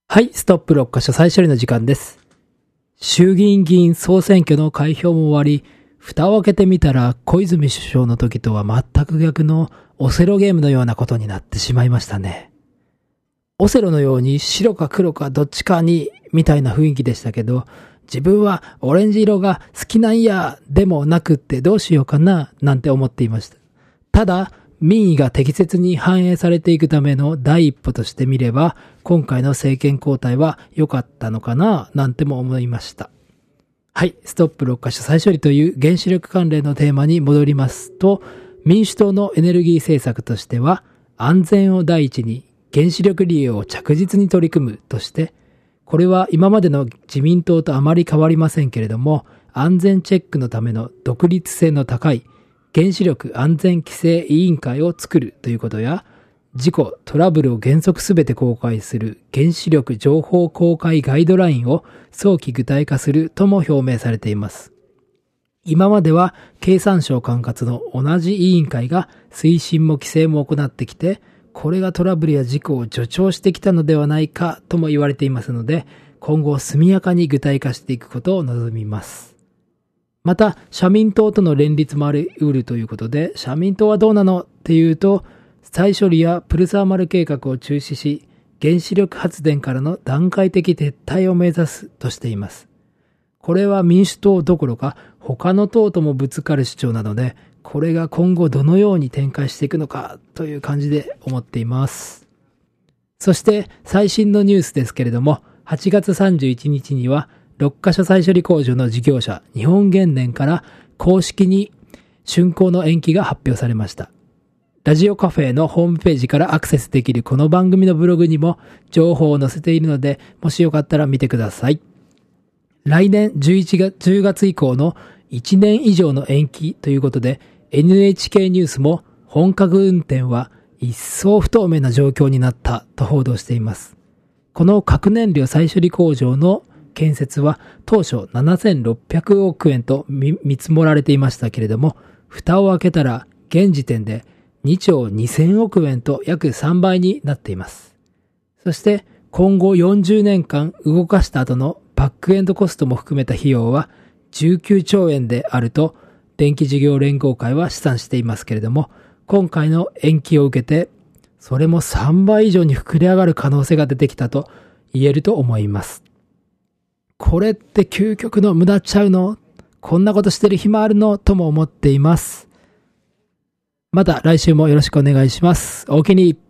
はい、ストップ6カ所再処理の時間です。衆議院議員総選挙の開票も終わり、蓋を開けてみたら小泉首相の時とは全く逆のオセロゲームのようなことになってしまいましたね。オセロのように白か黒かどっちかにみたいな雰囲気でしたけど、自分はオレンジ色が好きなんやでもなくってどうしようかななんて思っていました。ただ、民意が適切に反映されていくための第一歩としてみれば、今回の政権交代は良かったのかななんても思いました。はい、ストップ6カ所再処理という原子力関連のテーマに戻りますと、民主党のエネルギー政策としては、安全を第一に原子力利用を着実に取り組むとして、これは今までの自民党とあまり変わりませんけれども、安全チェックのための独立性の高い原子力安全規制委員会を作るということや、事故・トラブルを原則すべて公開する原子力情報公開ガイドラインを早期具体化するとも表明されています。今までは経産省管轄の同じ委員会が推進も規制も行ってきて、これがトラブルや事故を助長してきたのではないかとも言われていますので、今後速やかに具体化していくことを望みます。また、社民党との連立もあり得るということで、社民党はどうなのっていうと、再処理やプルサーマル計画を中止し、原子力発電からの段階的撤退を目指すとしています。これは民主党どころか他の党ともぶつかる主張なので、これが今後どのように展開していくのかという感じで思っています。そして最新のニュースですけれども、8月31日には6カ所再処理工場の事業者日本原燃から公式に竣工の延期が発表されました。ラジオカフェのホームページからアクセスできるこの番組のブログにも情報を載せているので、もしよかったら見てください。来年10月以降の1年以上の延期ということで、NHK ニュースも本格運転は一層不透明な状況になったと報道しています。この核燃料再処理工場の建設は当初7600億円と見積もられていましたけれども、蓋を開けたら現時点で2兆2000億円と約3倍になっています。そして今後40年間動かした後のバックエンドコストも含めた費用は19兆円であると電気事業連合会は試算していますけれども、今回の延期を受けてそれも3倍以上に膨れ上がる可能性が出てきたと言えると思います。これって究極の無駄ちゃうの？こんなことしてる暇あるの？とも思っています。また来週もよろしくお願いします。おおきに。